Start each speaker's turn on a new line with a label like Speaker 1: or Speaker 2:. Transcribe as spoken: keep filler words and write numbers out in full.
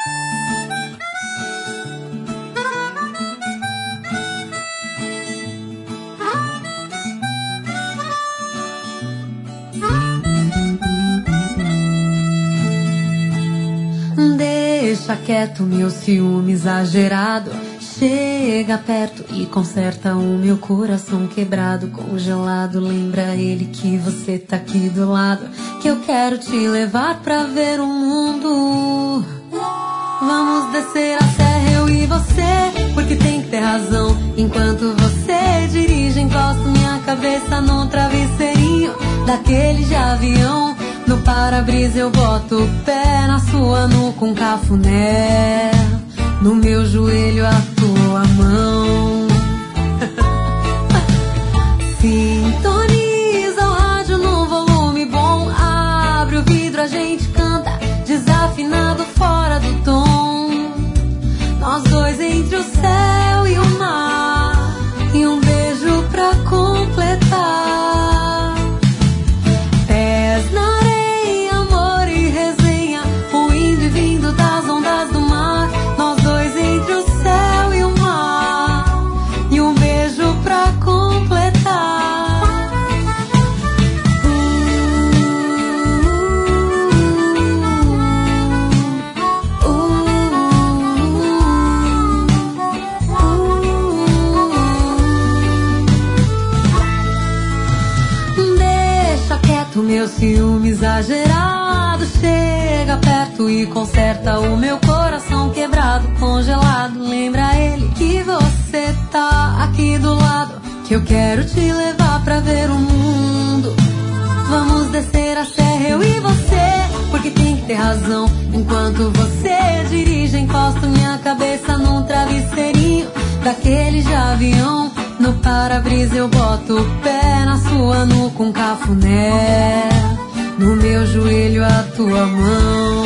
Speaker 1: Deixa quieto meu ciúme exagerado. Chega perto e conserta o meu coração quebrado, congelado. Lembra ele que você tá aqui do lado, que eu quero te levar pra ver o mundo. Vamos descer a serra, eu e você, porque tem que ter razão. Enquanto você dirige, encosto minha cabeça num travesseirinho daquele de avião. No para-brisa eu boto o pé na sua nuca, um cafuné. No meu joelho a tua mão. Sintoniza o rádio no volume bom. Abre o vidro, a gente canta desafinado, fora do tom. Nós dois entre o céu e o mar, e um beijo pra completar. Pés na areia, amor e resenha, o indo e vindo das ondas do mar. Nós dois entre o céu e o mar, e um beijo pra completar. uh, uh, uh. Deixa quieto meu ciúme exagerado. Chega perto e conserta o meu coração quebrado, congelado. Lembra ele que você tá aqui do lado, que eu quero te levar pra ver o mundo. Vamos descer a serra, eu e você, porque tem que ter razão. Enquanto você dirige, encosto minha cabeça num travesseirinho daquele de avião. No para-brisa eu boto o pé na sua nuca, um cafuné. No meu joelho a tua mão.